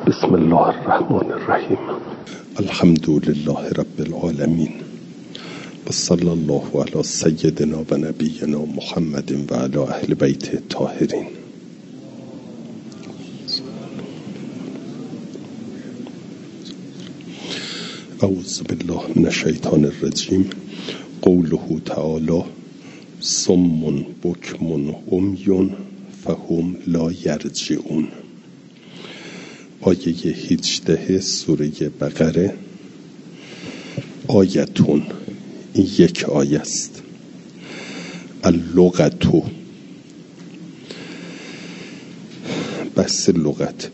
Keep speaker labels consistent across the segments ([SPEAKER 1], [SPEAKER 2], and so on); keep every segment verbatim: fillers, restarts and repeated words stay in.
[SPEAKER 1] بسم الله الرحمن الرحیم. الحمد لله رب العالمین و صلی الله علی سیدنا و نبینا محمد و علی اهل بیت الطاهرین. اعوذ بالله من الشیطان الرجیم. قوله تعالی صم بکم عمی فهم لا یرجعون. آیه هجده سوره بقره. آیتون، این یک آیه است. اللغتو، بحث لغت.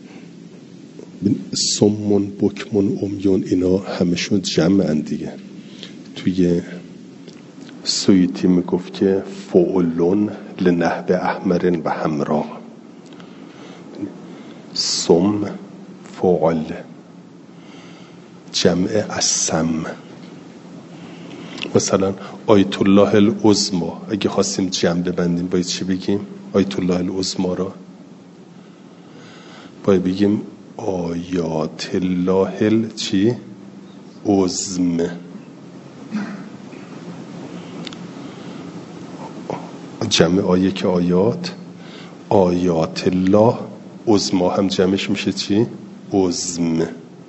[SPEAKER 1] صمون بکمون امیون اینا همشون جمع دیگه. توی سویتی میگفت که فعلون لنحو احمر و حمرا. صم فعل جمع السم. مثلا آیت الله العظمی اگه خواستیم جمع ببندیم باید چی بگیم؟ آیت الله العظمی را باید بگیم آیات الله چی؟ عظم. جمع آیه که آیات، آیات الله عظمی هم جمعش میشه چی؟ عظم.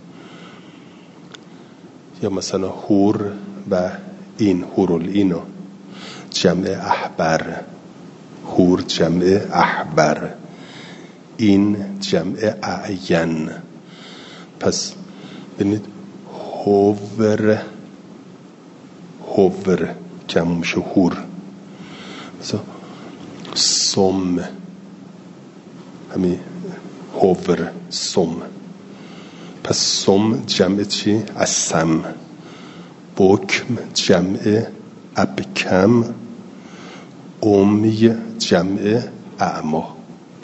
[SPEAKER 1] یا مثلا حور و این، حورالعین جمع احبر، حور جمع احبر، این جمع اعین. پس ببینید هور، هور جمع میشه حور. مثلا صم همین هور، صم. پس صم جمع چی؟ السم. بکم جمع ابکم. امی جمع اعما.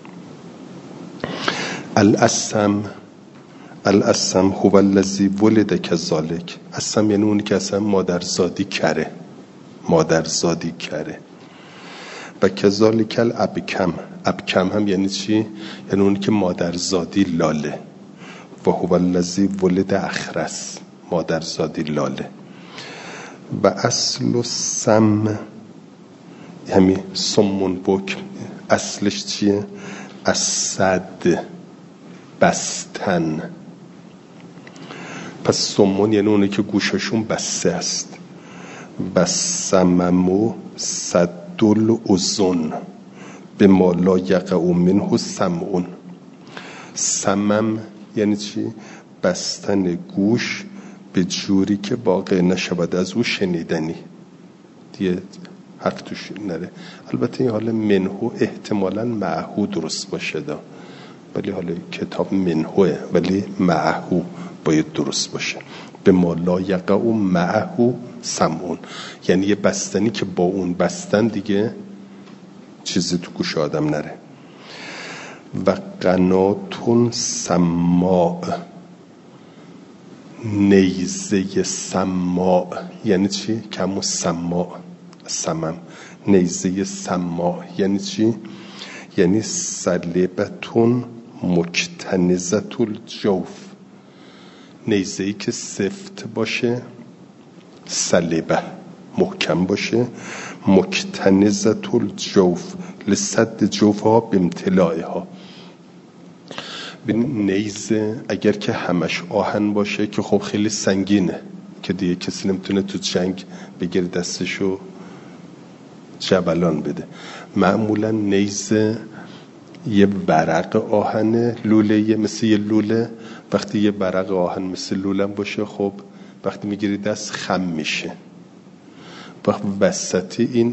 [SPEAKER 1] الاسم، الاسم هو الذی ولد کذالک. اسم یعنی اونی که اصلا مادرزادی کره، مادرزادی کره. و کذالک الابکم، ابکم هم یعنی چی؟ یعنی اونی که مادرزادی لاله. و هو الذی ولد اخرس، مادرزادی لاله. و اصل السم همین صمون بکم اصلش چیه؟ الصد، بستن. پس صمون یعنی اونی که گوششون بسته است. و سممو صد الاذن بما لا یقع منه سمعون. سمم یعنی چی؟ بستن گوش به جوری که واقع نشود از او شنیدنی. دیگه حرف توش نره. البته این حال منهو احتمالاً معهو درست باشه دا، ولی حالا کتاب منهوه ولی معهو باید درست باشه. به ما لا یقع معهو سمعون، یعنی یه بستنی که با اون بستن دیگه چیزی تو گوش آدم نره. و قناتون سماع، نیزه سماع یعنی چی؟ کمو سماع، سمم. نیزه سماع یعنی چی؟ یعنی سلبتون مکتنزت الجوف. نیزه‌ای که سفت باشه، سلبه محکم باشه، مکتنزت الجوف لسد جوفها بامتلائها. ببین نیزه اگر که همش آهن باشه که خب خیلی سنگینه که دیگه کسی نمیتونه تو جنگ بگیره دستشو جبلان بده. معمولا نیزه یه ورق آهنه، لوله مثل یه لوله. وقتی یه ورق آهن مثل لوله باشه خب وقتی میگیری دست خم میشه. وقت وسطی این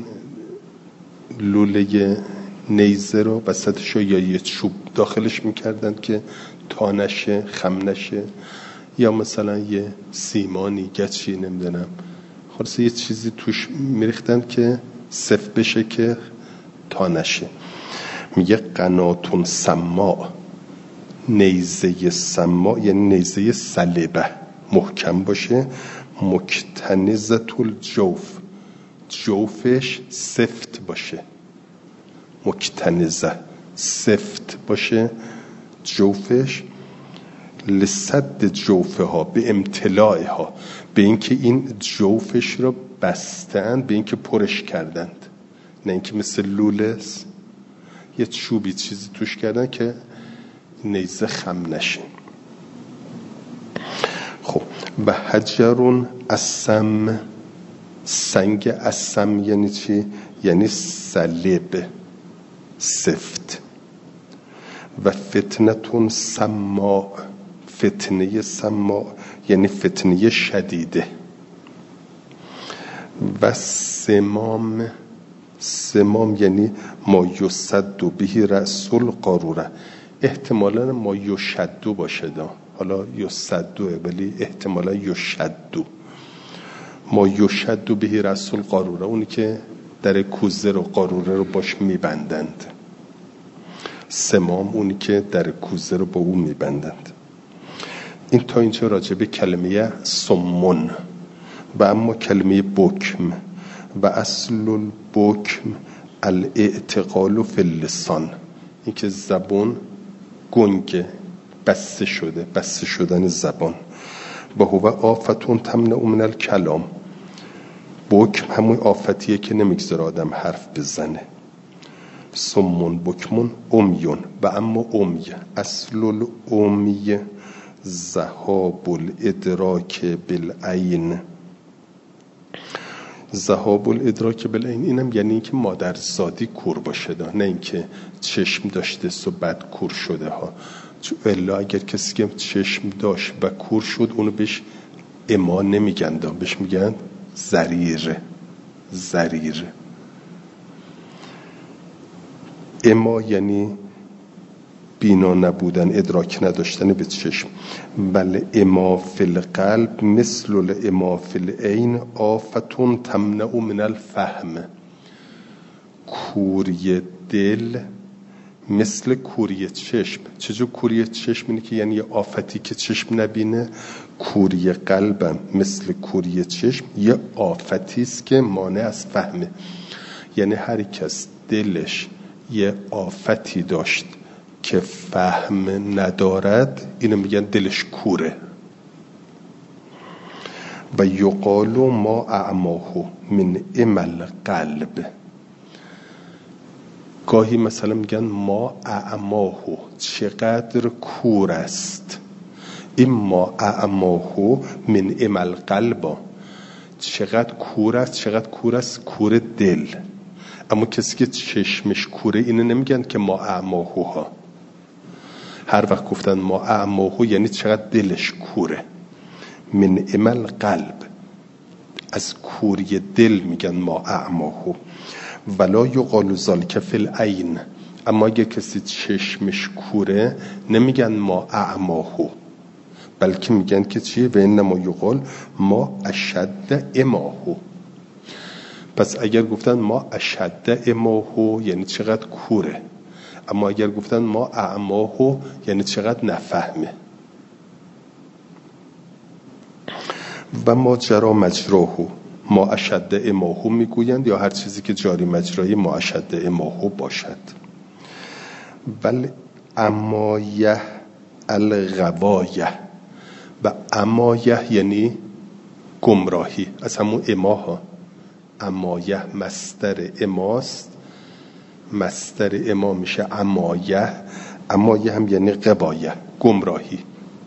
[SPEAKER 1] لوله نیزه رو وسطشو یا یه چوب داخلش میکردن که تا نشه، خم نشه، یا مثلا یه سیمانی گچی نمیدونم خلاصه یه چیزی توش میریختن که سفت بشه که تا نشه. میگه قناتون سماع، نیزه سماع یعنی نیزه سلبه محکم باشه. مکتنزت الجوف، جوفش سفت باشه. مکتنزه سفت باشه جوفش. لسد جوفه ها، به امتلاع ها، به اینکه این جوفش رو بستند، به اینکه پرش کردند، نه اینکه مثل لولس یه چوبی چیزی توش کردن که نیزه خم نشه. خب و حجرون اسم، سنگ اسم یعنی چی؟ یعنی صلب، سفت. و فتنتون سماع، فتنه سماع یعنی فتنه شدیده. و سمام، سمام یعنی ما یصد به رأس القاروره، احتمالا ما یشد باشه دا. حالا یصد ولی احتمالا یشد، ما یشد به رأس القاروره، اونی که در کوزه رو، قاروره رو باش میبندند. سمام اونی که در کوزه رو با اون میبندند. این تا اینجا راجع به کلمه سمون. و اما کلمه بکم، و اصل البکم الاعتقال فی اللسان، این که زبان گنگه، بسته شده، بسته شدن زبان. و هو آفتون تمنع من الکلام، بکم همون آفتیه که نمیگذاره آدم حرف بزنه. سمون بکمون امیون. و اما امی، اصل الامی ذهاب الادراک بالعین. ذهاب الادراک بالعین اینم یعنی اینکه مادرزادی کور باشه دا، نه اینکه چشم داشته و بعد کور شده ها. چون الا اگر کسی که چشم داشت و کور شد اونو بهش اما نمیگن دا، بهش میگن ضریر. ضریر اما یعنی بینا نبودن، ادراک نداشتن به چشم. بله اما فی القلب مثل الاما فی العین آفتون تمنع من الفهم. کوری دل مثل کوری چشم. چجور کوری چشم؟ اینه که یعنی یه آفتی که چشم نبینه. کوری قلبم مثل کوری چشم یه آفتی است که مانع از فهمه. یعنی هر کس دلش یه آفتی داشت که فهم ندارد، اینو میگن دلش کوره. و یقالو ما اعماهو من امل قلب. گاهی مثلا میگن ما اعماهو، چقدر کور است. این ما اعماهو من امل قلبا، چقدر کور است. چقدر کور است؟ کور دل. اما کسی که چشمش کوره اینو نمیگن که ما اعماهو ها. هر وقت گفتن ما اعماهو یعنی چقدر دلش کوره. من امل قلب، از کوری دل میگن ما اعماهو. ولا یقال ذلک فی العین، اما اگه کسی چشمش کوره نمیگن ما اعماهو، بلکه میگن که چیه؟ و انما یقال ما اشد اماهو. پس اگر گفتن ما اشد اماهو یعنی چقدر کوره، اما اگر گفتن ما اعماهو یعنی چقدر نفهمه. و ما جرا مجراهو، ما اشد اماهو میگویند، یا هر چیزی که جاری مجرای ما اشد اماهو باشد. بل امایه الغوایه. و امایه یعنی گمراهی، از همون اماها. امایه مصدر اماست، مصدر اما میشه امایه. امایه هم یعنی غوایه، گمراهی.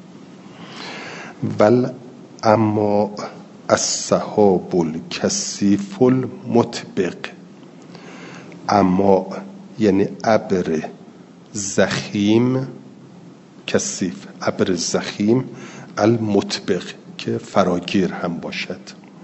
[SPEAKER 1] ول اما السحاب الکثیف المطبق. اما یعنی ابر زخیم، کثیف ابر زخیم، المطبق که فراگیر هم باشد.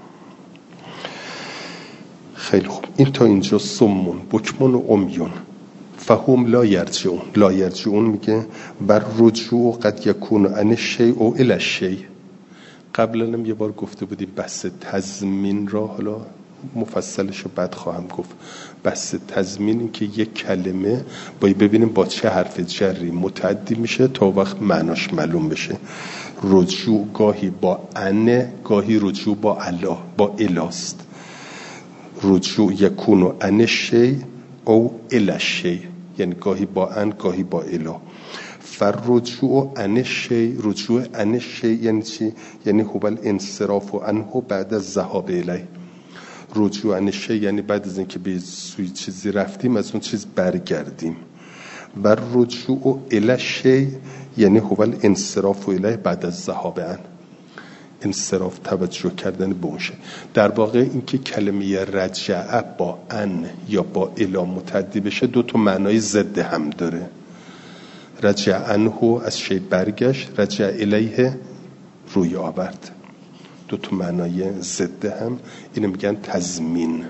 [SPEAKER 1] خیلی خوب، این تا اینجا سمون بکمون و امیون. فهم لا یرجعون. لا یرجعون میگه بر رجوع قد یکون عن الشیء او الی الشیء. قبلا هم یه بار گفته بودیم بحث تضمین را، حالا مفصلش رو بعد خواهم گفت. بحث تضمین این که یک کلمه باید ببینیم با چه حرف جری متعدی میشه تا وقت معناش معلوم بشه. رجوع گاهی با ان، گاهی رجوع با الا، با الاست. رجوع یکونو ان شی او الی شی، یعنی گاهی با ان گاهی با الا. فرجوع عن شی، رجوع عن شی یعنی چی؟ یعنی هو الانصراف عنه بعد الذهاب الیه. رجوع عن شی یعنی بعد از اینکه به سوی چیزی رفتیم از اون چیز برگردیم. و رجوع الی شی یعنی هو الانصراف الیه بعد از الذهاب عنه، انصراف توجه کردن به اون شی. در واقع اینکه کلمه رجع با ان یا با الی متعدی بشه دو تا معنای ضد هم داره. رجع عنه از شی برگشت، رجع الیه روی آورد، دو تا معنای ضد هم. اینو میگن تضمین.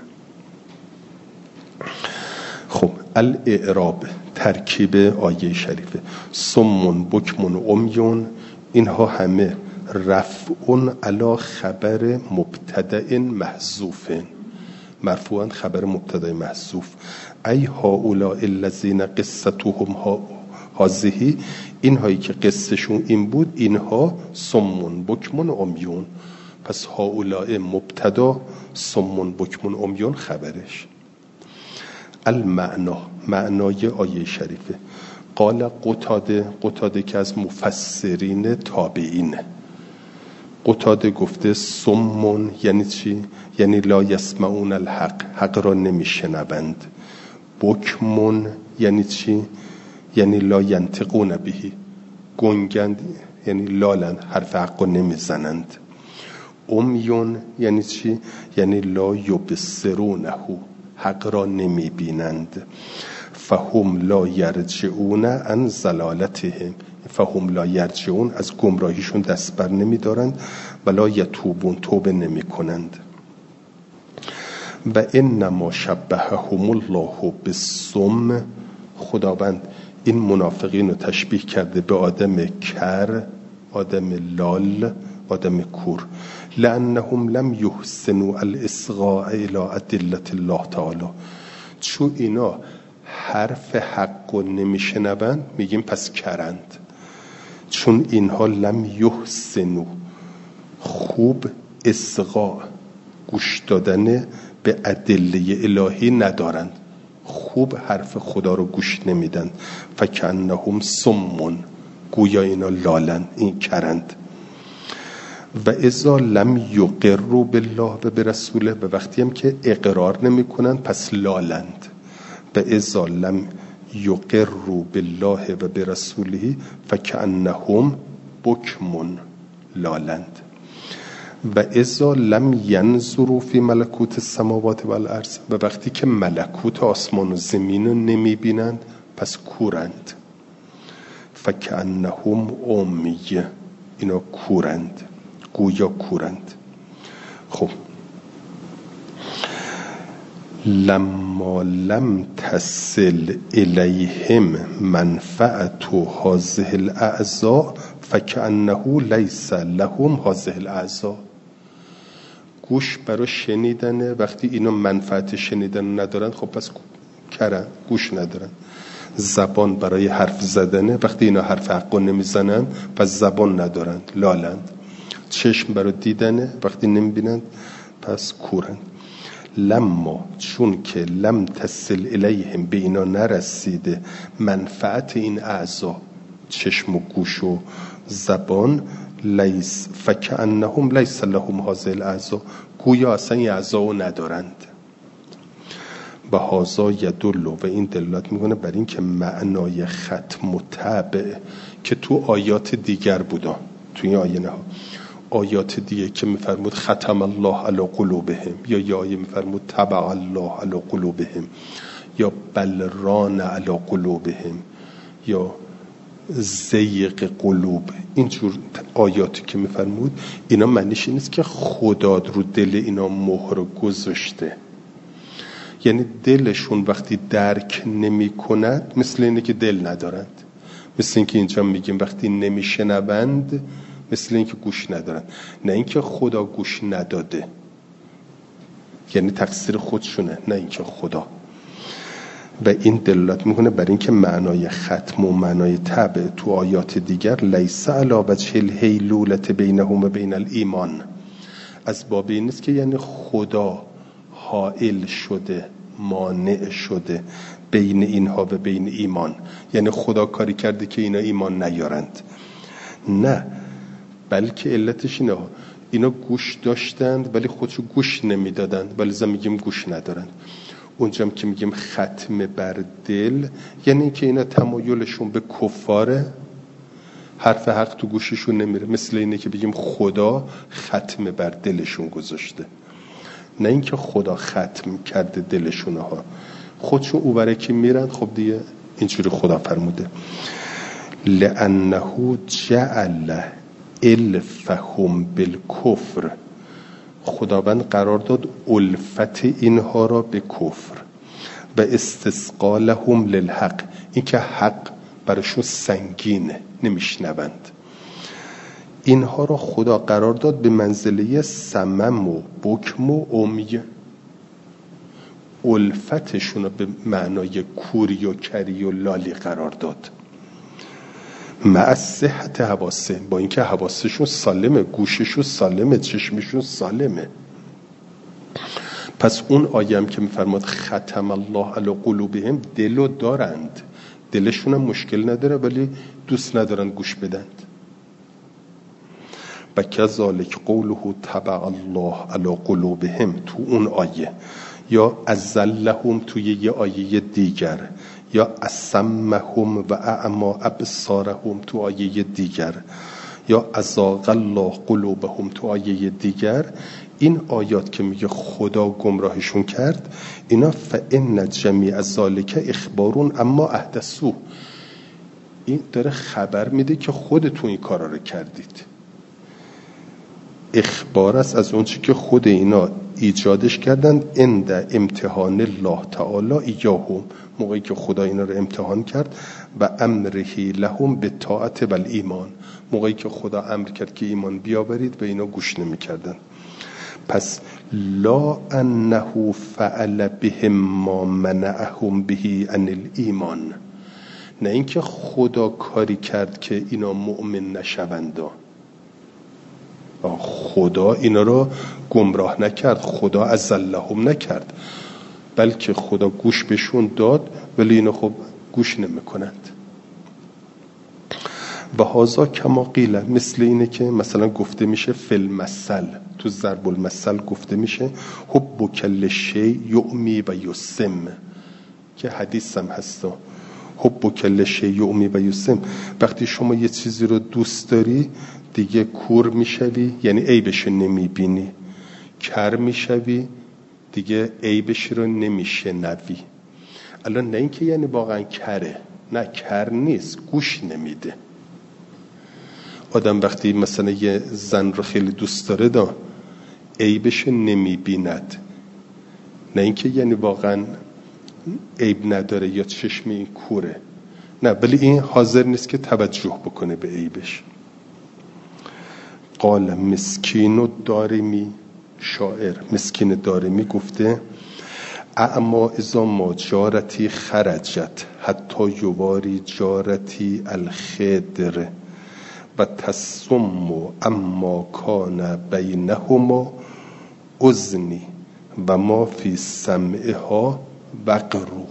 [SPEAKER 1] خب الاعراب ترکیب آیه شریفه. سمون بکمون امیون، اینها همه رفعون علی خبر مبتدأ محذوف، مرفوعا خبر مبتدأ محذوف. ای هؤلاء الذین قصتهم هذه، اینهایی که قصهشون این بود، اینها سمون بکمون امیون. پس هؤلاء مبتدا، سمون بکمون امیون خبرش. المعنا معنای آیه شریفه. قال قتاده، قتاده که از مفسرین تابعین، قتاده گفته سمون یعنی چی؟ یعنی لا یسمعون الحق، حق را نمیشنوند. بکمون یعنی چی؟ یعنی لا ینطقون بهی، گنگند یعنی لالند، حرف حق را نمیزنند. امیون یعنی چی؟ یعنی لا یبصرونه، حق را نمیبینند. فهم لا یرجعون عن ضلالتهم، فهم لا یرجعون از گمراهیشون دست بر نمیدارند. ولا یتوبون، توبه نمی کنند. و انما شبههم الله بالصم، خداوند این منافقین رو تشبیه کرده به آدم کر، آدم لال، آدم کور. لانهم لم یحسنوا الاصغاء الی ادله الله تعالی، چون اینا حرف حق رو نمیشنوند میگیم پس کرند. چون اینها لم یحسنوا، خوب اصغاء گوش دادن به ادله الهی ندارند، خوب حرف خدا رو گوش نمیدن. فکأنهم صم، گویا اینا لالند، این کرند. و اذا لم یقروا بالله و برسوله، به وقتی هم که اقرار نمی کنند پس لالند. و اذا لم یقروا بالله و برسوله فکأنهم بکم، لالند. و اذا لم ینظروا فی ملکوت السماوات والارض، و وقتی که ملکوت آسمان و زمین رو نمی بینند پس کورند. فکأنهم امیه، اینا کورند، گویا کورند. خب لما لم تصل الیهم منفعت هذه الاعضاء فکأنه لیس لهم هذه الاعضاء، گوش برای شنیدنه، وقتی اینا منفعت شنیدن ندارن خب پس کرن، گوش ندارن. زبان برای حرف زدنه، وقتی اینا حرف حق نمیزنن پس زبان ندارن، لالند. چشم برای دیدنه، وقتی نمیبینن پس کورند. لما، چون که لم تصل الیهم، به اینا نرسیده منفعت این اعضا، چشم و گوش و زبان، لیس فکأنهم لیس لهم هذه الاعضا، گویا اصلا این اعضا رو ندارند. و هذا یدل، و این دلالت میکنه بر این که معنای ختم و تبع که تو آیات دیگر بودا، تو این آیه نه، آیات دیگه که میفرمود ختم الله علی قلوبهم، یا یا آیه میفرمود طبع الله علی قلوبهم، یا بل ران علی قلوبهم، یا زیق قلوب، اینجور آیاتی که میفرمود، اینا معنیش نیست که خدا رو دل اینا مهر گذاشته. یعنی دلشون وقتی درک نمی کند مثل اینه که دل ندارند، مثل این که اینجا میگیم وقتی نمیشنوند مثل این که گوش ندارند. نه اینکه خدا گوش نداده، یعنی تقصیر خودشونه، نه اینکه خدا. و این دلالت میکنه بر این که معنای ختم و معنای تبع تو آیات دیگر لیس علی وجه الهیلولة بینهم و بین الایمان، از باب این نیست که یعنی خدا حائل شده، مانع شده بین اینها و بین ایمان، یعنی خدا کاری کرده که اینا ایمان نیارند. نه، بلکه علتش اینه اینا گوش داشتند ولی خودشو گوش نمیدادند، ولی زن میگیم گوش ندارند. اونجام که میگیم ختم بر دل یعنی که اینا تمایلشون به کفاره، حرف حق تو گوششون نمیره. مثل اینه که بگیم خدا ختم بر دلشون گذاشته، نه اینکه خدا ختم کرده دلشون ها، خودشون اوبره که میرن. خب دیگه اینجوری خدا فرموده لأنه جعل الفهم بالکفر، خداوند قرار داد الفت اینها را به کفر و استثقالهم للحق، این که حق براشون سنگینه نمیشنوند. اینها را خدا قرار داد به منزله سمم و بکم و عمی، الفتشون رو به معنای کوری و کری و لالی قرار داد. مع صحت حواسه، با اینکه حواسشون سالمه، گوششون سالمه، چشمشون سالمه. پس اون آیه هم که میفرماد ختم الله علی قلوبهم، دلو دارند، دلشون هم مشکل نداره ولی دوست ندارن گوش بدند. و کذالک قوله طبع الله علی قلوبهم تو اون آیه، یا ازلهم توی یه آیه دیگر، یا اسمهم و اعما ابصارهم تو آیه دیگر، یا ازاغ الله قلوبهم تو آیه دیگر. این آیات که میگه خدا گمراهشون کرد، اینا فإن جمیع ذالک اخبارون اما احدثو، این داره خبر میده که خودتون این کارا رو کردید. اخبار است از اون چی که خود اینا ایجادش کردن. عند امتحان الله تعالی ایاهم، موقعی که خدا اینا رو امتحان کرد، و امره لهم به طاعت و ایمان، موقعی که خدا امر کرد که ایمان بیاورید و اینا گوش نمی کردن. پس لا انه فعل بهم ما منعهم به عن الایمان، نه اینکه خدا کاری کرد که اینا مؤمن نشوند. خدا اینا رو گمراه نکرد، خدا ازلهم نکرد، بلکه خدا گوش بهشون داد ولی اینا خب گوش نمی کنند. و هازا کما قیل، مثل اینه که مثلا گفته میشه فی المثل، تو ضرب المثل گفته میشه حب کل شی یعمی و یسم، که حدیث هم هستا حب کل شی یعمی و یسم. وقتی شما یه چیزی رو دوست داری دیگه کور میشوی، یعنی عیبش نمیبینی، کر میشوی دیگه عیبش رو نمیشنوی. الان نه اینکه یعنی واقعا کره، نه کر نیست، گوش نمیده. آدم وقتی مثلا یه زن رو خیلی دوست داره دا عیبش نمیبیند، نه اینکه یعنی واقعا عیب نداره یا چشم این کوره، نه، ولی این حاضر نیست که توجه بکنه به عیبش. قال مسکین و دارمی، شاعر مسکین دارمی گفته اما اذا ما جارتی خرجت حتی یواری جارتی الخدر و تسم اما کان بینهما اذنی و ما فی سمعها وقرو.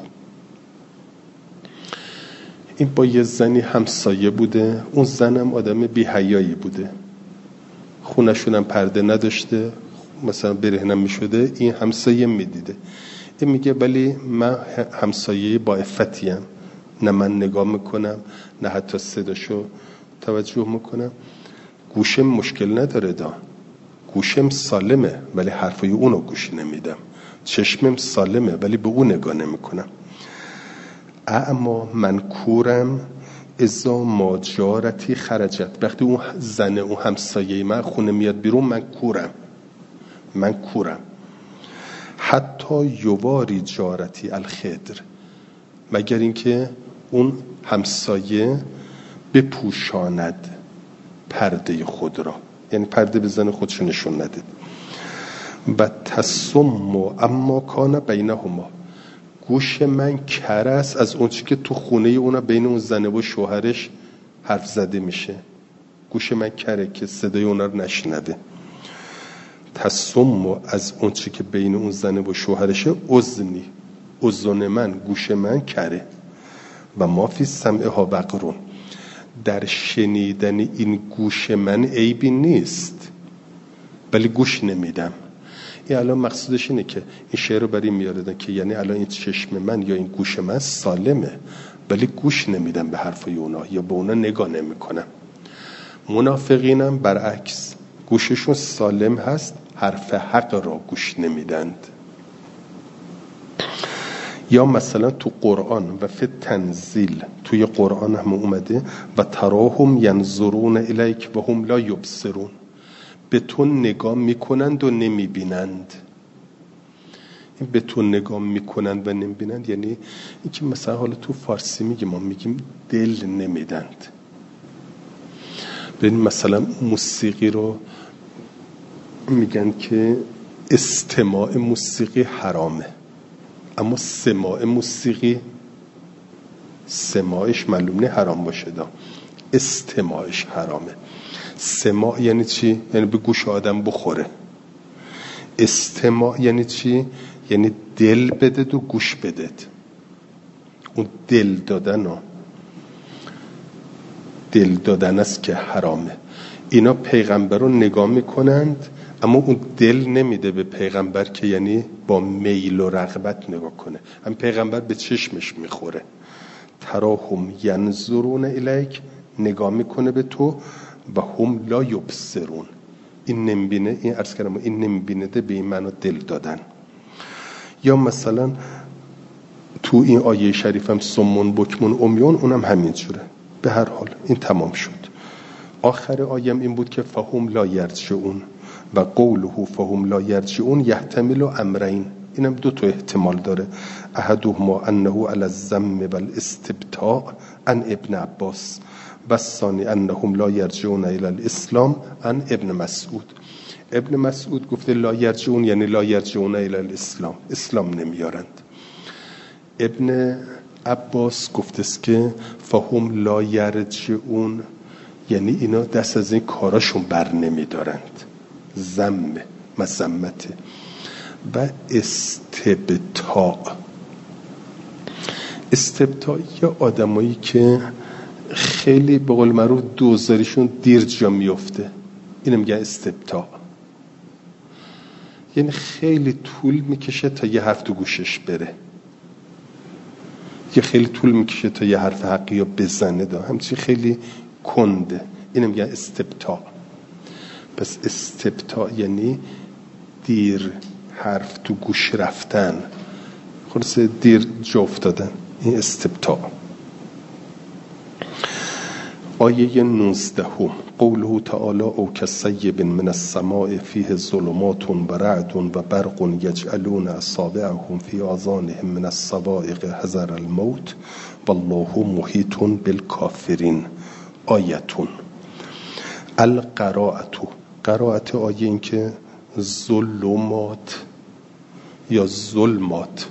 [SPEAKER 1] این با یه زنی همسایه بوده، اون زنم آدم بی حیایی بوده، خونشون هم پرده نداشته، مثلا برهنم می شده، این همسایه می دیده. این میگه ولی من همسایه با عفتیم، نه من نگاه میکنم نه حتی صداشو توجه میکنم، گوشم مشکل نداره دا، گوشم سالمه ولی حرفای اونو گوش نمیدم، چشمم سالمه ولی به اون نگاه نمیکنم. اما من کورم ازا ما جارتی خرجت، وقتی اون زن اون همسایه من خونه میاد بیرون من کورم، من کورم. حتی یواری جارتی الخدر، مگر اینکه اون همسایه بپوشاند پرده خود را، یعنی پرده به زن خودش نشون نده. و تسم اما کان بینهما، گوش من کر است از اون چی که تو خونه اونا بین اون زنه و شوهرش حرف زده میشه، گوش من کره که صدای اونا رو نشنده. تسم از اون چی که بین اون زنه و شوهرشه اذنی، اذن من، گوش من کره و ما فی سمعها وقرون، در شنیدن این گوش من عیبی نیست ولی گوش نمیدم. این الان مقصودش اینه که این شعر رو برای میاره که یعنی الان این چشم من یا این گوش من سالمه ولی گوش نمیدم به حرفای اونا یا به اونا نگاه نمیکنم. منافقینم برعکس، گوششون سالم هست، حرف حق را گوش نمیدند. یا مثلا تو قرآن و فی تنزیل، توی قرآن هم اومده و تراهم ینظرون الیک و هم لا یبصرون، به تو نگاه میکنند و نمیبینند. این به تو نگاه میکنند و نمیبینند یعنی این که مثلا حالا تو فارسی میگیم، ما میگیم دل نمیدند. ببین مثلا موسیقی رو میگن که استماع موسیقی حرامه، اما سماع موسیقی سماعش معلوم نه حرام باشه، دا استماعش حرامه. سماع یعنی چی؟ یعنی به گوش آدم بخوره. استماع یعنی چی؟ یعنی دل بدد و گوش بدد. اون دل دادن ها دل دادن است که حرامه. اینا پیغمبر رو نگاه میکنند اما اون دل نمیده به پیغمبر که یعنی با میل و رغبت نگاه کنه، هم پیغمبر به چشمش میخوره. تراهم ینظرون الیک، نگاه میکنه به تو، و هم لا یبصرون، این نمیبینه، این عرض کردم این نمیبینه ده به این معنی دل دادن. یا مثلا تو این آیه شریفم سمون بکمون امیون، اونم همین جوره. به هر حال این تمام شد. آخر آیم این بود که فهم لا یرجعون و قوله فهم لا یرجعون یحتمل امرین، اینم دو تا احتمال داره. احدهما انه علی الذم والاستبطاء عن ابن عباس و ثانی انهم لا یرجعون الی الاسلام عن ابن مسعود. ابن مسعود گفته لا یرجعون یعنی لا یرجعون الی الاسلام، اسلام نمیارند. ابن عباس گفته است که فهم لا یرجعون یعنی اینا دست از این کاراشون بر نمیدارند. ذم مذمت و استبطاء. استبطاء یا آدمایی که خیلی به قول معروف دوزاریشون دیر جا میفته، اینم میگن استبطاء. یعنی خیلی طول میکشه تا یه حرف تو گوشش بره، یا خیلی طول میکشه تا یه حرف حقی یا بزنه، دا همچین خیلی کنده، اینم میگن استبطاء. پس استبطاء یعنی دیر حرف تو گوش رفتن، خلاص دیر جا افتادن، این استبطاء. آیه نوزدهم قوله تعالی او کصیب من السماء فیه ظلمات و رعد و برق یجعلون اصابعهم فی آذانهم من الصواعق حذر الموت والله محیط بالکافرین. آیتون القراءة، قراءت آیه این که ظلمات یا ظلمات،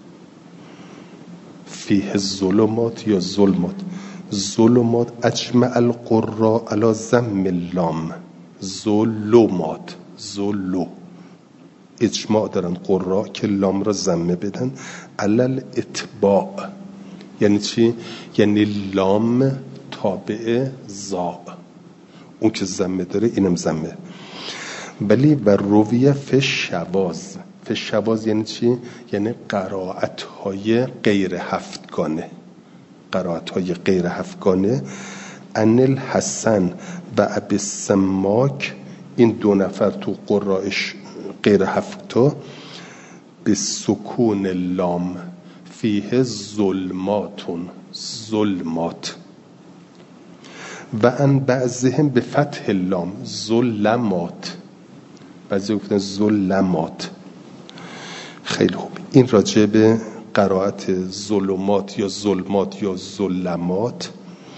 [SPEAKER 1] فیه ظلمات یا ظلمات. ظلمات اجمع القراء علی ضم اللام، ظلمات ظلو، اجماع دارن قراء که لام را ضمه بدن. علل اتباع یعنی چی؟ یعنی لام تابع زا، اون که ضمه داره اینم ضمه. ولی و رویه فی شواذ، فی شواذ یعنی چی؟ یعنی قرائت های غیر هفتگانه، قرائت های غیر هفتگانه. ان الحسن و ابی السماک، این دو نفر تو قرائش غیر هفتا، به سکون لام فیه ظلماتون، ظلمات. و ان بعضهم به فتح لام ظلمات، بعضی گفتن ظلمات. خیلی خوب، این راجع به قرائت ظلمات یا ظلمات یا ظلمات.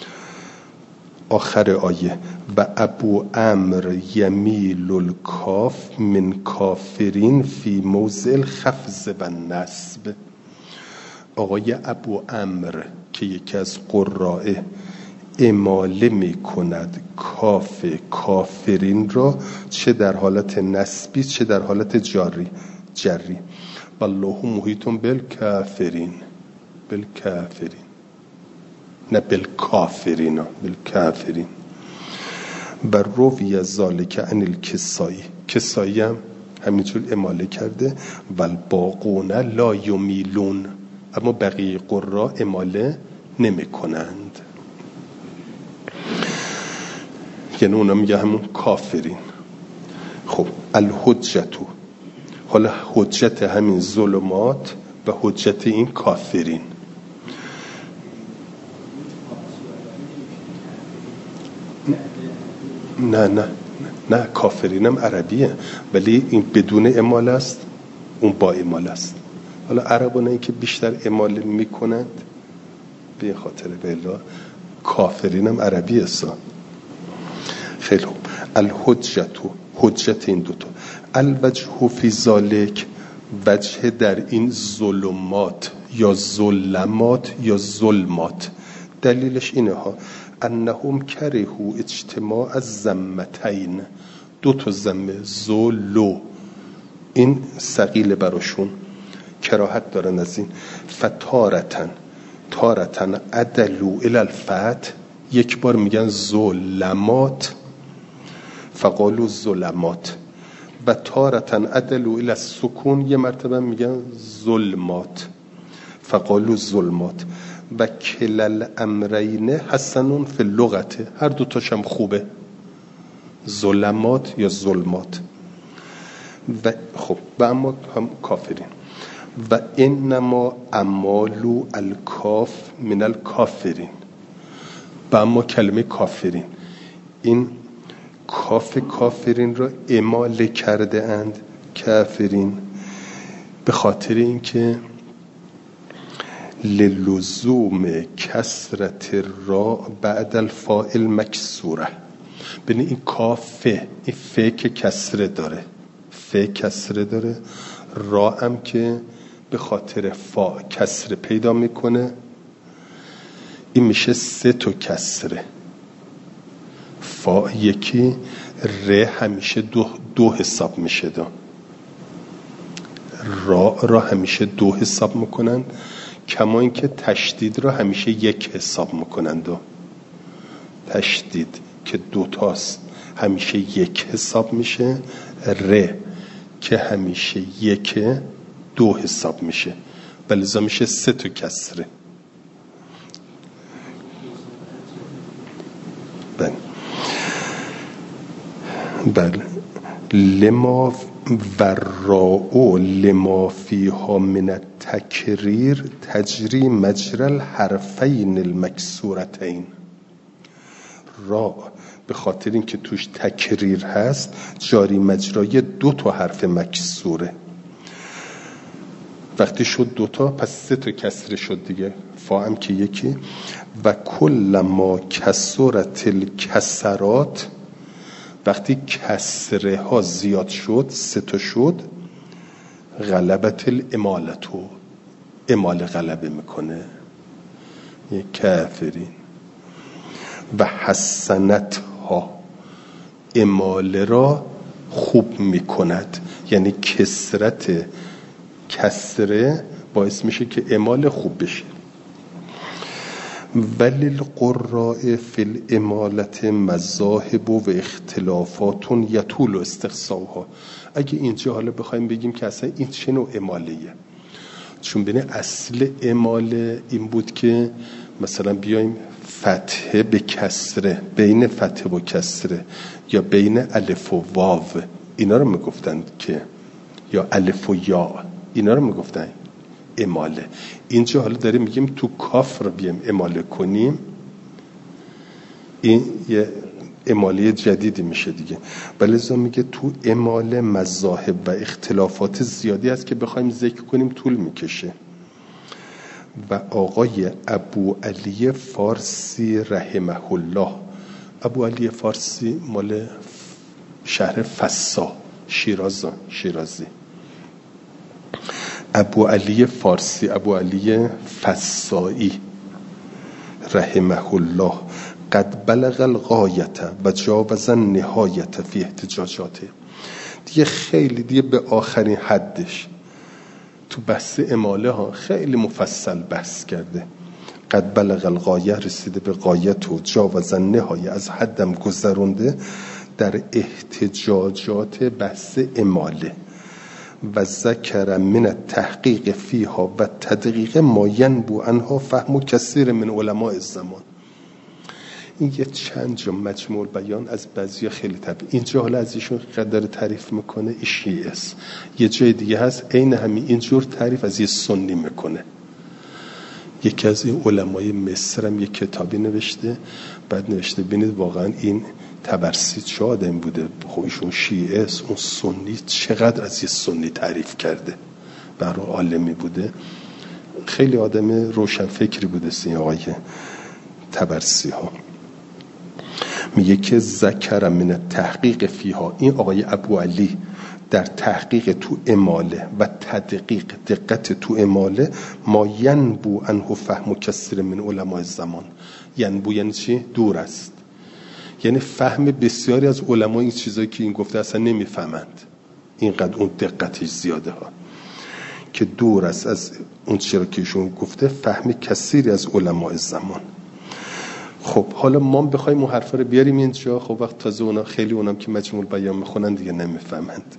[SPEAKER 1] آخر آیه و ابو امر یمیل الکاف من کافرین فی موضع الخفض و نصب. آقای ابو امر که یکی از قراء اماله می کند کاف کافرین را، چه در حالت نسبی چه در حالت جاری جری. والله محیط بالکافرین، بالکافرین نه بالکافرین، بالکافرین. بر روی ذالک عن الکسایی، کسایی هم همینجور اماله کرده والباقون لا یمیلون، اما بقیه قرا اماله نمی کنند، یعنی اونا میگه همون کافرین. خب الحجتو، حالا حجت همین ظلمات و حجت این کافرین. نه نه نه کافرین هم عربیه ولی این بدون امال است، اون با امال است. حالا عربانایی که بیشتر امال میکنند به خاطر بلا، کافرین هم عربی است. خیلی خوب. الحجتو، حجت این دوتا. الوجه فی ذالک، وجه در این ظلمات یا ظلمات یا ظلمات، دلیلش اینه ها انهم کرهو اجتماع الضمتین، دو تا ضمه ظلو، این ثقیل براشون، کراهت دارن از این. فتارتن، تارتن عدلو الی الفتح، یک بار میگن ظلمات فقالو ظلمات، و تارتن عدلو الی السکون، یه مرتبه میگن ظلمات فقالو ظلمات. و کلل امرین حسنون فی اللغت، هر دو تاشم خوبه، ظلمات یا ظلمات. و خب و اما هم کافرین. و انما امالو الکاف من الکافرین، و اما کلمه کافرین، این کاف کافرین را اماله کرده اند کافرین به خاطر اینکه للزوم کسرت را بعد الفاعل مکسوره، ببین این کافه، این فه که کسره داره، فه کسره داره، را هم که به خاطر فا کسره پیدا میکنه، این میشه سه تا کسره، فا یکی، ره همیشه دو, دو حساب میشه، دا را را همیشه دو حساب میکنن، کما اینکه تشدید را همیشه یک حساب میکنند. و تشدید که دوتاست همیشه یک حساب میشه، ره که همیشه یک دو حساب میشه، بلزا میشه سه تا کسره. بله بله. لما وراء لما فیها من التکریر تجری مجرى الحرفین المکسورتین، را به خاطر اینکه توش تکریر هست جاری مجرای دو تا حرف مکسوره، وقتی شد دو تا پس سه تا کسره شد دیگه، فا هم که یکی. و کل ما کسرت الکسرات، وقتی کسره ها زیاد شد سه تا شد، غلبت الامالتو، اماله غلبه میکنه، یه کافرین. و حسنت ها، اماله را خوب میکند، یعنی کسرت کسره باعث میشه که اماله خوب بشه. ولی القراء فی الامالت مذاهب و اختلافات یطول استقصاها. اگه اینجا حالا بخوایم بگیم که اصلا این چه نوع امالیه، چون بینه اصل اماله این بود که مثلا بیایم فتحه به کسره، بین فتحه و کسره یا بین الف و واو اینا رو میگفتن که، یا الف و یا اینا رو میگفتن اماله. اینجا حالا داریم میگیم تو کاف رو بیایم اماله کنیم، این یه اماله جدیدی میشه دیگه. ولی لذا میگه تو اماله مذاهب و اختلافات زیادی هست که بخوایم ذکر کنیم طول میکشه. و آقای ابو علی فارسی رحمه الله، ابو علی فارسی مال شهر فسا، شیراز، شیرازی. ابو علی فارسی، ابو علی فسایی رحمه الله، قد بلغ الغایت و جاوز النهایت فی احتجاجاته، دیگه خیلی دیگه به آخرین حدش، تو بحث اماله ها خیلی مفصل بحث کرده. قد بلغ الغایه، رسیده به غایت و جاوز النهایه، از حدم گذرونده در احتجاجات بحث اماله. و ذکر من التحقیق فیها و تدقیق ما ینبو عنها فهم کثیر من علماء الزمان. این یه چند جا مجموع بیان از بعضیا خیلی طبیعی. اینجا حالا از ایشون قدر تعریف میکنه ای شیعه است، یه جای دیگه هست عین همین اینجور تعریف از یه سنی میکنه. یکی از این علمای مصر هم یه کتابی نوشته، بعد نوشته ببینید واقعا این طبرسی چه آدم بوده، خب ایشون شیعه است، اون سنی چقدر از یه سنی تعریف کرده، برای عالمی بوده، خیلی آدم روشن فکری بوده این آقای طبرسی ها. میگه که ذکر من تحقیق فیها، این آقای ابو علی در تحقیق تو اماله و تدقیق دقت تو اماله ما ینبو عنه فهم کثیر من علماء زمان. ینبو یعنی چی؟ دور است، یعنی فهم بسیاری از علما این چیزایی که این گفته اصلا نمیفهمند، اینقدر اون دقتش زیاده ها که دور است از اون چیزی که ایشون گفته فهم کثیری از علماء زمان. خب حالا ما بخوایم اون حرفا رو بیاریم اینجا، خب وقت تازه اونا خیلی اونام که مجموع بیان میخونن دیگه نمیفهمند.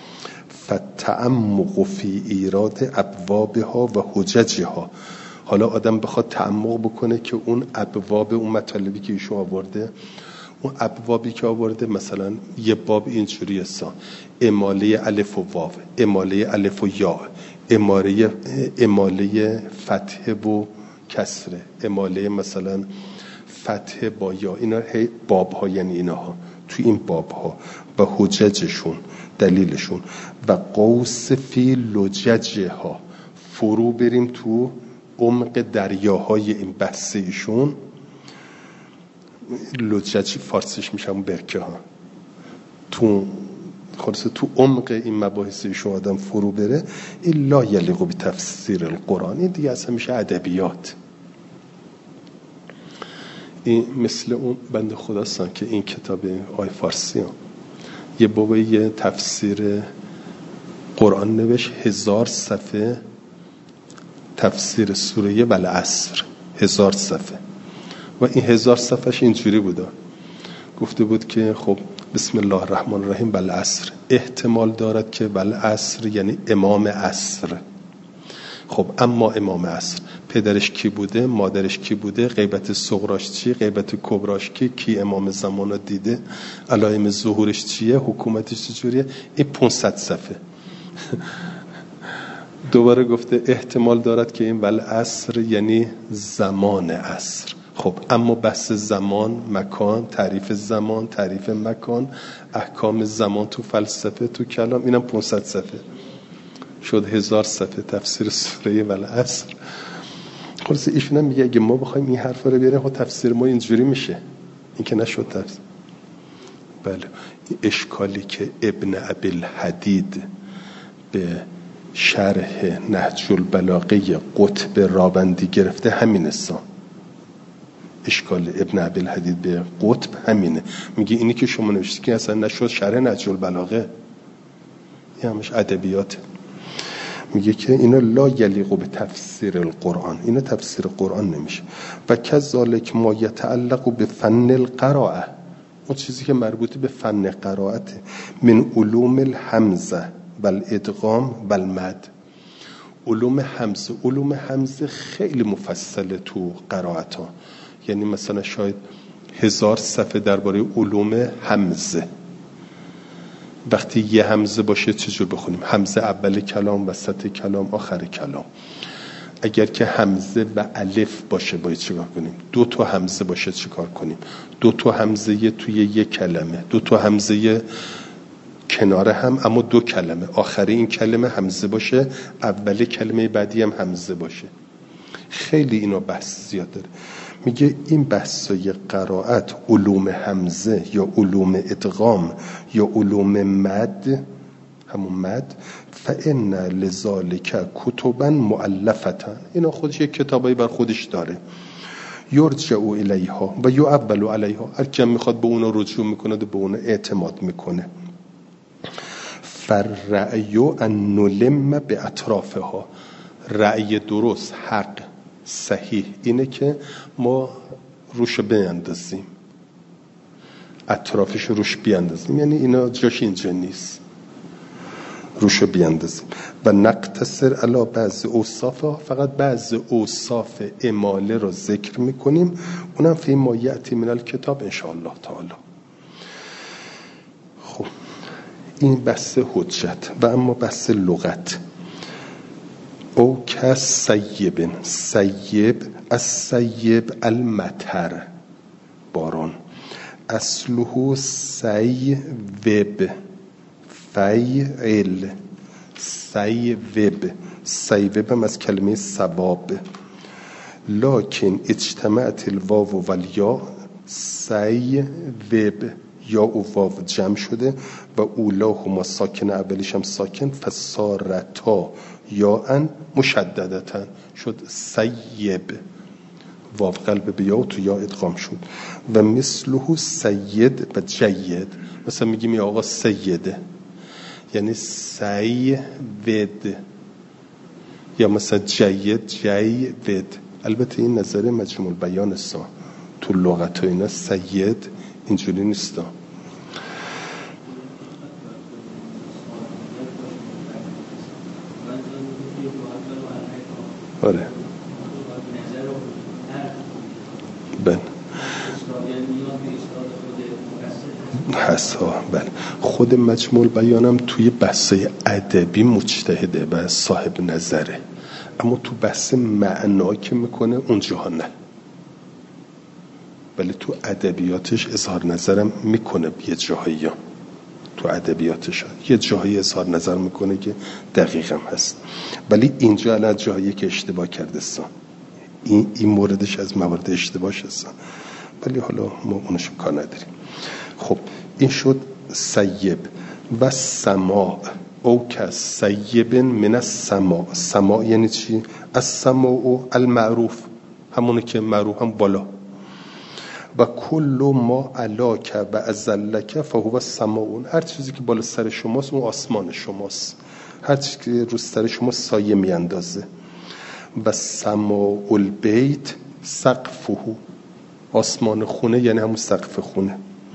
[SPEAKER 1] فتعمق فی ایراد ابوابها و حججها. حالا آدم بخواد تعمق بکنه که اون ابواب اون مطالبی که ایشون آورده، اون ابوابی که آورده، مثلا یه باب اینجوری هستن: اماله الف و واو، اماله الف و یا، اماله اماله فتح و کسره، اماله مثلا فتح با یا، اینا هی باب ها، یعنی اینها توی این باب ها و حججشون، دلیلشون. و قوس فی لججه ها، فرو بریم تو عمق دریاهای این بحث ایشون. لجج فارسیش میشه اون برکه ها، تو خلاصه تو عمق این مباحث ایشون آدم فرو بره، این لا یلیق بتفسیر القرآن، این دیگه اصلا میشه ادبیات. این مثل اون بنده خداستان که این کتاب آی فارسی هم یه بابا یه تفسیر قرآن نوشت، هزار صفحه تفسیر سوره والعصر، هزار صفحه. و این هزار صفحهش اینجوری بوده، گفته بود که خب بسم الله الرحمن الرحیم والعصر، احتمال دارد که والعصر یعنی امام عصر. خب اما امام عصر پدرش کی بوده، مادرش کی بوده، غیبت صغراش چیه، غیبت کبراش کی، کی امام زمان رو دیده، علائم ظهورش چیه، حکومتش چجوریه. این پانصد صفحه. دوباره گفته احتمال دارد که این والعصر یعنی زمان عصر. خب اما بحث زمان، مکان، تعریف زمان، تعریف مکان، احکام زمان تو فلسفه، تو کلام، اینم پانصد صفحه شد، هزار صفحه تفسیر سوره والعصر. خلاص ایشون هم میگه اگه ما بخوایم این حرفا رو بیاریم، خب تفسیر ما اینجوری میشه، این که نشد تفسیر. بله، اشکالی که ابن ابی الحدید به شرح نهج البلاغه قطب راوندی گرفته همین است. اشکال ابن ابی الحدید به قطب همینه، میگه اینی که شما نوشتید که اصلا نشد شرح نهج البلاغه، این همش ادبیات. میگه که اینا لا یلیق به تفسیر القرآن، اینا تفسیر قرآن نمیشه. و کذالک ما یتعلق به فن القراءه، اون چیزی که مربوط به فن قرائت، من علوم الحمزه والادغام والمد. علوم حمزه، علوم حمزه خیلی مفصله تو قرائت ها، یعنی مثلا شاید هزار صفحه درباره علوم حمزه. وقتی یه همزه باشه چجور بخونیم؟ همزه اول کلام، وسط کلام، آخر کلام. اگر که همزه و الف باشه باید چیکار کنیم؟ دو تا همزه باشه چیکار کنیم؟ دو تا همزه توی یک کلمه، دو تا همزه کنار هم اما دو کلمه، آخری این کلمه همزه باشه، اول کلمه بعدی هم همزه باشه. خیلی اینا بحث زیاد داره. میگه این بحثای قرائت، علوم همزه یا علوم ادغام یا علوم مد، همون مد، فإن لذالک کتبا مؤلفتا، اینا خودش یک کتابایی بر خودش داره. یرجع الیها و یعول علیها، هر کی میخواد به اونا رجوع میکنه و به اونا اعتماد میکنه. فرعی ان نلم به اطرافها. رأی درست، حق، صحیح اینه که ما روش بیندازیم، اطرافش روش بیندازیم، یعنی اینا جاش اینجا نیست، روش بیندازیم. و نقتصر علی بعض اوصافها، فقط بعض اوصاف اماله رو ذکر میکنیم، اونم فی ما یأتی من الکتاب انشاءالله تعالی. خب این بحث حجت. و اما بحث لغت. او که سیب، سیب از سیب المطر، باران. اصله سیوب، فیعل، سیوب، سیوب هم از کلمه سباب. لکن اجتماعت الواو و الیا، سیوب، یا و واو جمع شده و اولاهما ساکن، اولیش هم ساکن، فسارتا یا ان مشددتا شد سیب، واو قلب به یا و تو یا ادغام شد. و مثله سید و جید، مثلا میگیم یا آقا سیده یعنی سیود، یا مثلا جید جیود. البته این نظر مجموع البیان است، تو لغت و اینا سید اینجوری نیست. آره بله هست ها. بله خود مجموع البیانم توی بحث ادبی مجتهده و صاحب نظره، اما تو بحث معنا که میکنه اونجاها نه، ولی تو ادبیاتش اظهار نظرم میکنه. یه جاهایی ها تو ادبیاتش یه جاهایی اظهار نظر میکنه که دقیقم هست، ولی اینجا الان جاهایی که اشتباه کرده است، این این موردش از موارد اشتباهش هست، ولی حالا ما اونش کار نداریم. خب این شد سیب. و سماع او که سیب من السماع. سماع یعنی چی؟ السماع المعروف، همونه که معروف هم بالا. و کل ما علاک و ازلک فهو سماعون، هر چیزی که بالا سر شماست اون آسمان شماست، هر چیزی که رو سر شما سایه میاندازه. و سماع البیت سقفه، آسمان خونه یعنی همون سقف خونه.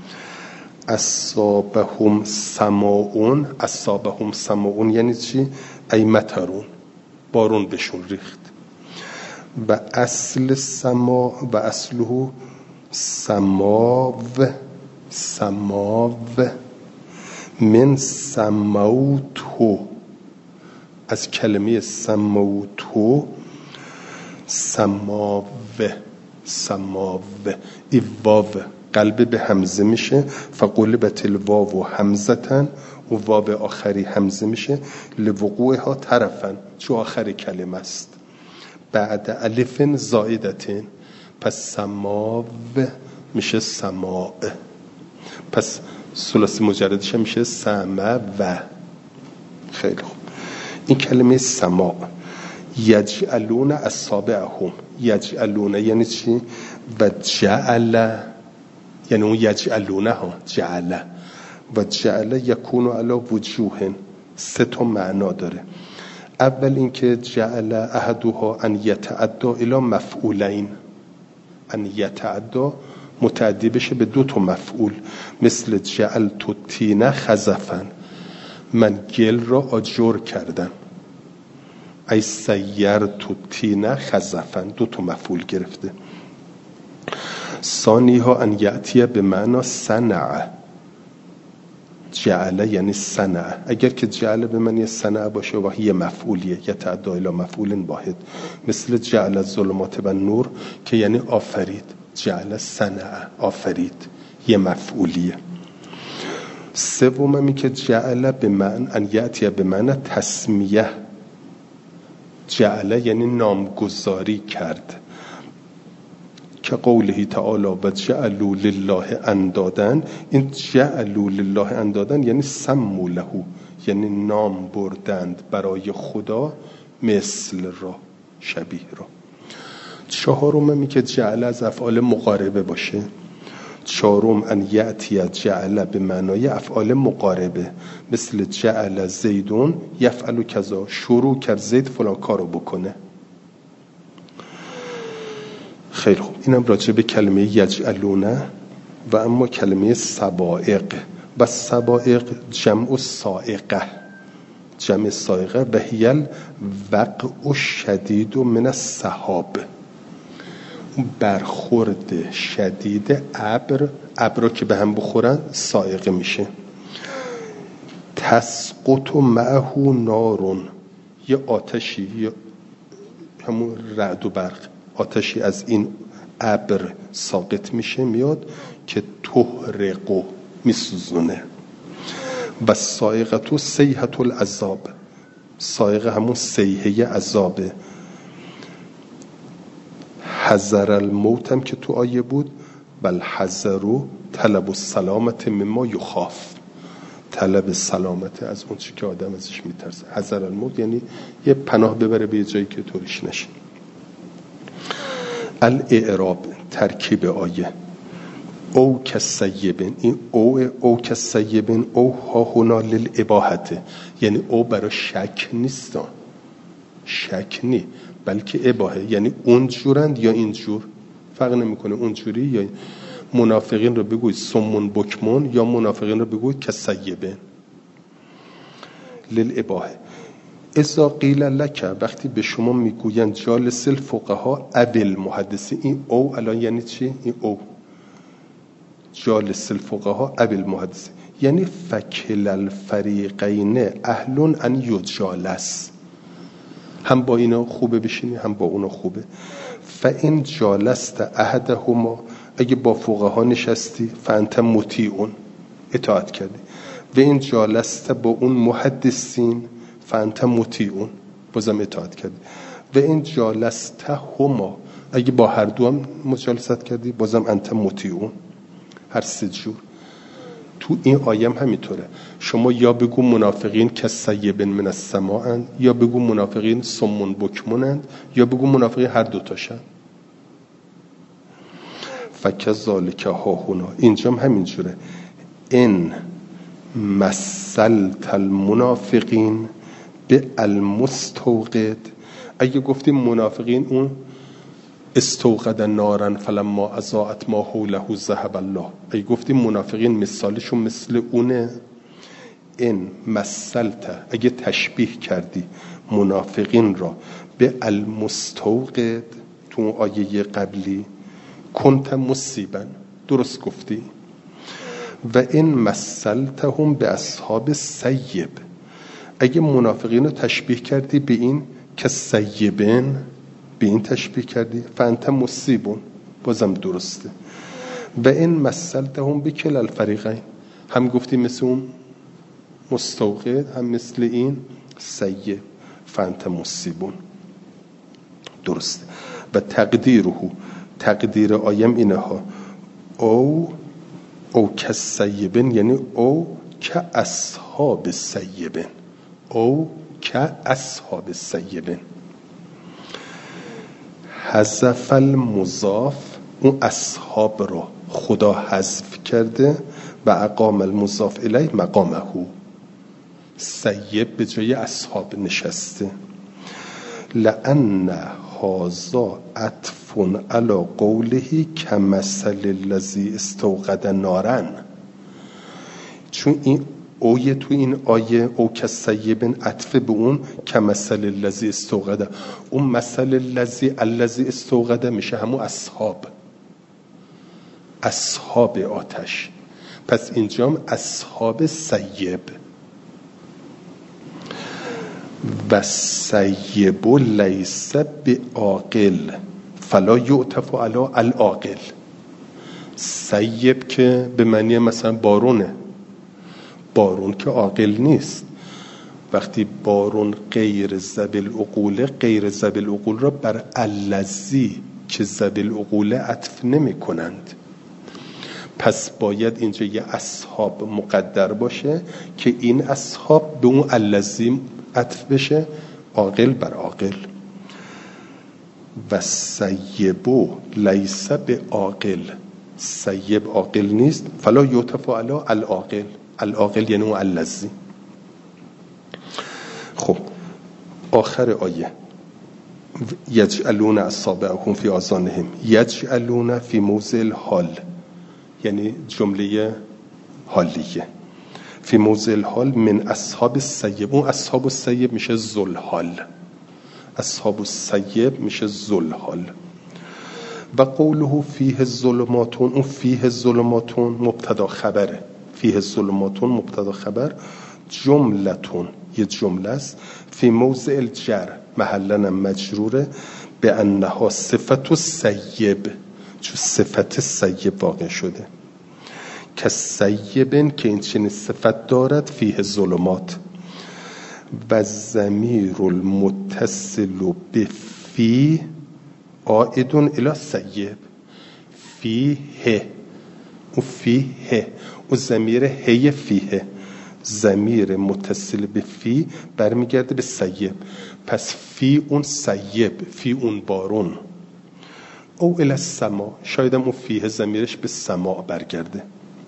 [SPEAKER 1] اصابهم سماعون، اصابهم سماعون یعنی چی؟ ای مطرون، بارون بهشون ریخت. و اصل سما و اصله سماو، سماو من سموتو، از کلمه سموتو، سماو، سماو. ای واو قلب به همزه میشه، فقلبت الواو همزتن، و واو آخری همزه میشه، لوقوعها طرفن، چون آخر کلمه است، بعد الف زائدتین، پس سماو میشه سماع، پس ثلاثی مجردش میشه سمع و. خیلی خوب. این کلمه سماع. یجعلون اصابعهم، یجعلون یعنی چی؟ و جعل یعنی اون یجعلونه ها، جعل. و جعل یکون علی وجوه، سه تا معنا داره. اول اینکه جعل احدها ان یتعدى الی مفعولین، ان یتعدى متعدی بشه به دو تا مفعول، مثل جعل تو تینه خزفن، من گل را آجر کردم، ای سیر تو تینه خزفن، دو تا مفعول گرفته. ثانی ها ان یعتیه به معنا صنع، جعل یعنی صنع، اگر که جعل به معنی صنع باشه و یه مفعولیه، یتعدی الی مفعول واحد، مثل جعل الظلمات و نور که یعنی آفرید، جعل صنع آفرید، یه مفعولیه. سومی که جعل به معنی ان یعتیه به معنی تسمیه، جعل یعنی نامگذاری کرد، که قوله تعالی و جعلوا لله اندادن. این جعلوا لله اندادن یعنی سموا له، یعنی نام بردند برای خدا مثل را، شبیه را. چهارم می که جعل از افعال مقاربه باشه، چهارم ان یأتی جعل به معنای افعال مقاربه، مثل جعل زیدون یفعل کذا، شروع کرد زید فلان کارو بکنه. خیلی خوب، اینم راجع به کلمه یجعلونه. و اما کلمه سبائق، و سبائق جمع سائقه، جمع سائقه و هیل وقع شدید من السحاب، برخورد شدید ابر، ابرا که به هم بخورن سائقه میشه. تسقط معه نارون، یه آتشی، یا همون رعد و برق، آتشی از این ابر ساقط میشه میاد که تحرقو میسوزونه. و سائقه صیحة العذاب، سائقه همون صیحه عذابه. حذر الموت هم که تو آیه بود، بل حذرو طلب السلامت مما یخاف، طلب سلامت از اون چی که آدم ازش میترسه. حذر الموت یعنی یه پناه ببره به یه جایی که طوریش نشه. الاعراب ترکیب آیه، او کسیبن، این او او کسیبن او ها هنا للاباحته، یعنی او برای شک نیست، شک نی بلکه اباحه، یعنی اون جورند یا این جور، فرق نمیکنه اون جوری یا این. منافقین رو بگوید سمون بکمون، یا منافقین رو بگوید کسیبن للاباحه. اذا قیل لک، وقتی به شما میگوین جالس الفقها ابل محدثی، این او الان یعنی چی؟ این او جالس الفقها ابل محدثی یعنی فکل الفریقین اهلون ان یجالس، هم با اینا خوبه بشینی هم با اونا خوبه. فان جالست احدهما، اگه با فقها نشستی فانت مطیعون، اطاعت کردی. و این جالست با اون محدثین فانت مطیعون، بازم اطاعت کردی. و این جالست هما، اگه با هر دو هم مجالست کردی بازم انت مطیعون. هر سه جور تو این آیه هم همینطوره. شما یا بگو منافقین کسیبن من السماء اند، یا بگو منافقین سمون بکمون اند، یا بگو منافقین هر دو تاشن. فکذالک ها هنا، اینجا هم همینجوره. ان مثلت المنافقین به المستوقد، اگه گفتیم منافقین اون استوقد نارن فلما اضاءت ما حوله ذهب الله، اگه گفتیم منافقین مثالشون مثل اونه. این مثلت، اگه تشبیه کردی منافقین را به المستوقد تو آیه قبلی، کنت مصیبا، درست گفتی. و این مثلتهم به اصحاب سیب، اگه منافقین رو تشبیه کردی به این که سیبن، به این تشبیه کردی فانت مصیبون، بازم درسته. و این مثلتهم بکل الفریقین، هم گفتی مثل اون مستوقد، هم مثل این سیب، فانت مصیبون، درسته. و تقدیره، تقدیر آیم اینه ها، او او که سیبن یعنی او که اصحاب سیبن، او که اصحاب سیبن. حذف المضاف، اون اصحاب رو خدا حذف کرده و اقام المضاف الیه مقامه، سیب به جای اصحاب نشسته. لأن هذا عطف علی قوله کمثل الذی استوقد نارن، چون این اوی تو این آیه او کسیبن عطف به اون کمثل الذی استوقد، اون مثل الذی الذی استوقد میشه همون اصحاب، اصحاب آتش. پس اینجام اصحاب سیب. و سیب لیس بعاقل فلا یعطف علی العاقل، سیب که به معنی مثلا بارونه، بارون که عاقل نیست. وقتی بارون غیر ذوی العقول، غیر ذوی العقول را بر الذی که ذوی العقول عطف نمی کنند. پس باید اینجا یه اصحاب مقدر باشه که این اصحاب به اون الذی عطف بشه، عاقل بر عاقل. و سیبو لیس به عاقل، سیب عاقل نیست، فلا یعطف علی العاقل. العاقل یعنی اون الذی. خب آخر آیه یجعلون اصابعهم فی آذانهم، یجعلون فی موضع الحال یعنی جمله حالیه، فی موضع الحال من اصحاب السیب. اون اصحاب السیب میشه ذوالحال، اصحاب السیب میشه ذوالحال. و قوله فیه الظلماتون، اون فیه الظلماتون مبتدا خبره، فیه الظلماتون مبتدا خبر، جملتون یه جمله است، فی موضع الجر محلا مجروره، به انها صفت السیب، چون صفت سیب واقع شده، که سیبن که این چنین صفت دارد، فیه ظلمات. و ضمیر المتصل بفی عائدون الی سیب، فیه، او فیه، او ضمیر هی فیه، ضمیر متصل به فی برمیگرده به سیب، پس فی اون سیب، فی اون بارون. او الی السما، شاید هم اون فیه ضمیرش به سما برگرده.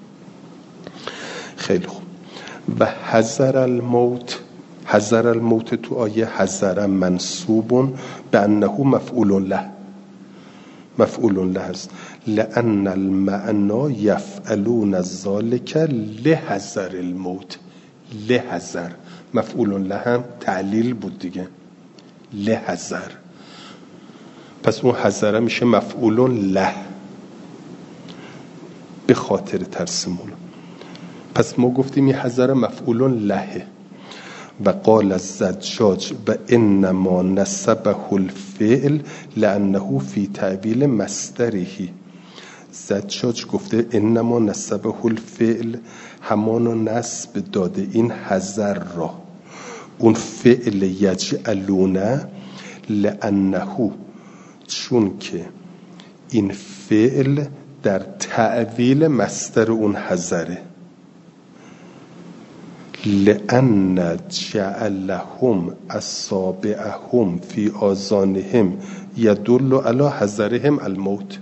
[SPEAKER 1] خیلی خوب. و حذر الموت، حذر الموت تو آیه حذر منصوب به انه مفعول له، مفعول له است، لان المعنا یفعلون ذلك لحذر الموت. لحذر مفعول له هم تعلیل بود دیگه، لحذر، پس اون حذر میشه مفعول له به خاطر ترسمون. پس ما گفتیم این حذر مفعول له. و قال الزجاج و انما نسبه الفعل لانه فی تعبیل مصدره. زجاج گفته انما نسبه الفعل، همانو نسب داده این حذر را، اون فعل یجعلونه، لانه چون که این فعل در تعبیل مصدر اون حذره، لأن جعلهم اصابعهم فی آذانهم یدل علی حذرهم الموت.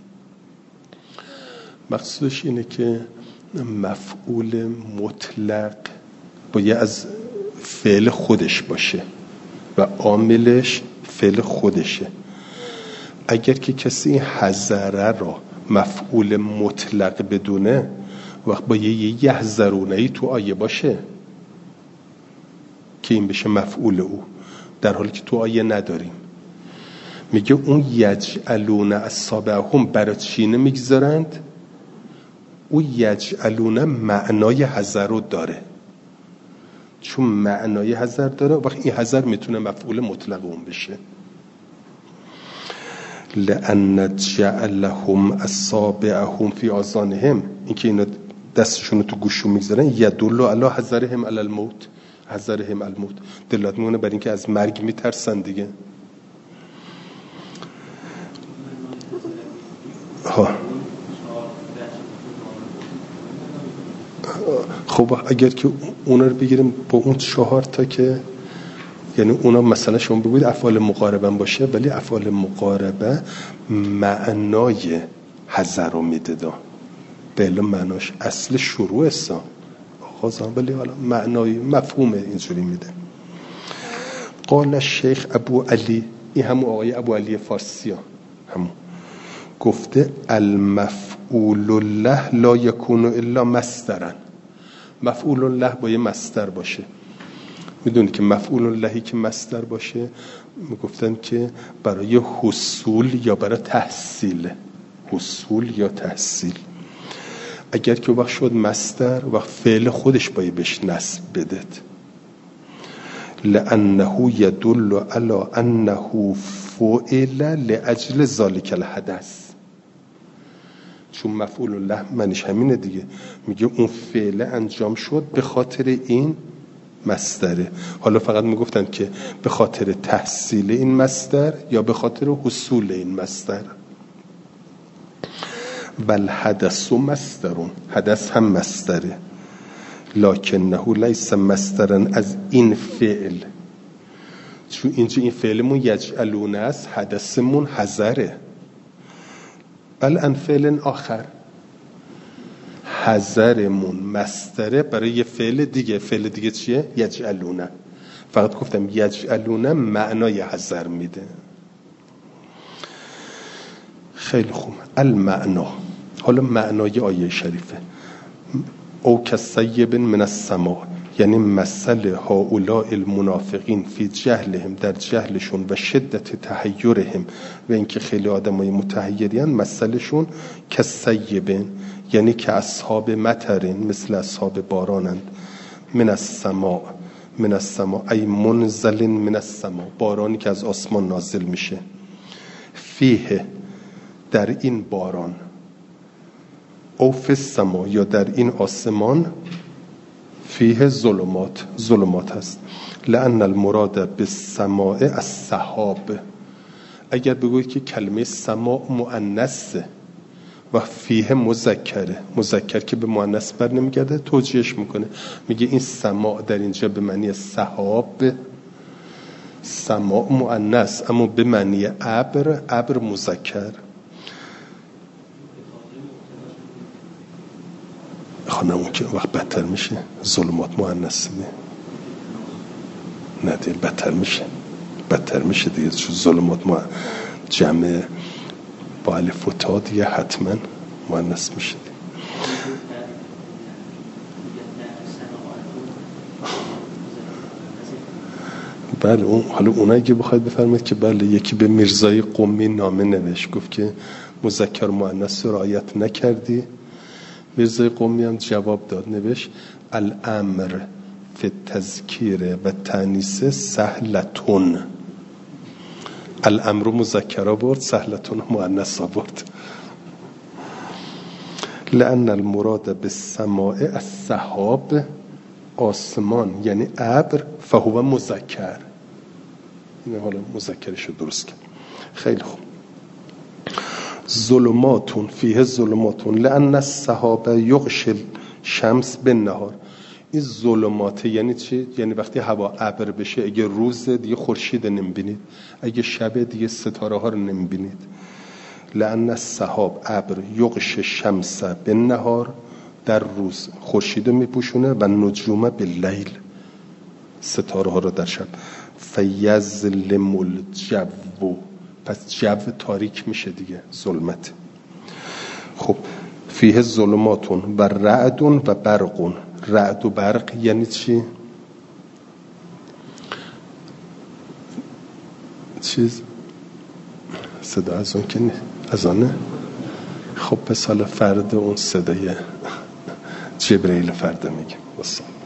[SPEAKER 1] مقصودش اینه که مفعول مطلق باید از فعل خودش باشه و عاملش فعل خودشه. اگر که کسی این حذره را مفعول مطلق بدونه، وقت با یه یحذرونه‌ای تو آیه باشه که این بشه مفعول او، در حالی که تو آیه نداریم. میگه اون یجعلون اصابعهم برای چینه میگذارند، او یجعلون معنای حذر رو داره، چون معنای حذر داره وقت این حذر میتونه مفعول مطلق اون بشه. لأن جعلهم اصابعهم فی آذانهم، این که اینا دستشون رو تو گوششون میگذارن، یدل علی حذرهم علی الموت، حذرهم الموت دلالت میکنه بر اینکه از مرگ میترسن دیگه. ها خب اگر که اونا رو بگیریم با اون چهار تا که یعنی اونا مثلا شما بگوید افعال مقاربه باشه، ولی افعال مقاربه معنای حذر رو میده دا بله معناش اصل شروع است آغازان، ولی حالا معنای مفهوم اینجوری میده. قال الشیخ ابو علی، این همون آقای ابو علی فارسی ها همون گفته المفعول له لا یکون الا مصدرا، مفعول له باید مصدر باشه. میدونی که مفعول لهی که مصدر باشه میگفتن که برای حصول یا برای تحصیل، حصول یا تحصیل. اگر که وقت شد مصدر وقت فعل خودش باید بهش نصب بدد، لانه یدل علی انه فعل لاجل ذلک الحدث، چون مفعول له منش همینه دیگه، میگه اون فعل انجام شد به خاطر این مصدره. حالا فقط میگفتن که به خاطر تحصیل این مصدر یا به خاطر حصول این مصدر. بل حدث و مصدرون، حدث هم مصدره، لکنه لیس مصدرن از این فعل، چون اینجا این فعلمون یجعلونه است، حدثمون حذره. بل ان فعل آخر. حذرمون مصدره برای یه فعل دیگه. فعل دیگه چیه؟ یجعلونه. فقط گفتم یجعلونه معنای حذر میده. خیلی خوب. المعنا، حالا معنای آیه شریفه. او کسیب من السماء، یعنی مثل هؤلاء المنافقین فی جهلهم، در جهلشون و شدت تحیرهم و اینکه خیلی آدمای متحیرین، مثلشون کسیبن، یعنی که اصحاب مطرین، مثل اصحاب بارانند. من السماء، من السماء ای منزل من السماء، بارانی که از آسمان نازل میشه. فیه، در این باران. او فی السماء، یا در این آسمان. فیه ظلمات، ظلمات هست. لأن المراد بالسماء السحاب. اگر بگوی که کلمه سماء مؤنثه و فیه مذکره، مذکر که به مؤنث بر نمیگرده، توجیهش میکنه، میگه این سماء در اینجا به معنی سحاب، سماء مؤنث، اما به معنی ابر، ابر مذکر. خانه اون که وقت بدتر میشه، ظلمات مؤنث نه نه دیگه بدتر میشه، بدتر میشه دیگه، چون ظلمات ما جمع با الف و تا دیگه حتما مؤنث میشه دیگه. بله اون، حالا اونایی که بخواید بفرمایید که بله، یکی به میرزای قمی نامه نوشت، گفت که مذکر مؤنث رو رعایت نکردی. میرزای قمی هم جواب داد، نوشت الامر فی تذکیر و تانیث سهلتون. الامر مذکر برد، سهلتون مؤنث برد. لأن المراد بالسماء السحاب، آسمان یعنی ابر، فهو مذکر. این حالا مذکرشو درست کرد. خیلی خوب. ظلماتون فیه ظلماتون لأن السحاب یغشی الشمس بالنهار. این ظلمات یعنی چی؟ یعنی وقتی هوا ابر بشه، اگه روز دیگه خورشید نمیبینید، اگه شب دیگه ستاره ها رو نمیبینید. لأن السحاب ابر یغشی الشمس بالنهار، در روز خورشید میپوشونه، و نجوم باللیل، ستاره ها رو در شب. فیظلم الجو، پس جو تاریک میشه دیگه، ظلمت. خب فیه ظلماتون و رعدون و برقون. رعد و برق یعنی چی؟ چیز صدا از اون که از آنه. خب پس حالا فرد اون صدای جبرئیل فرد میگه.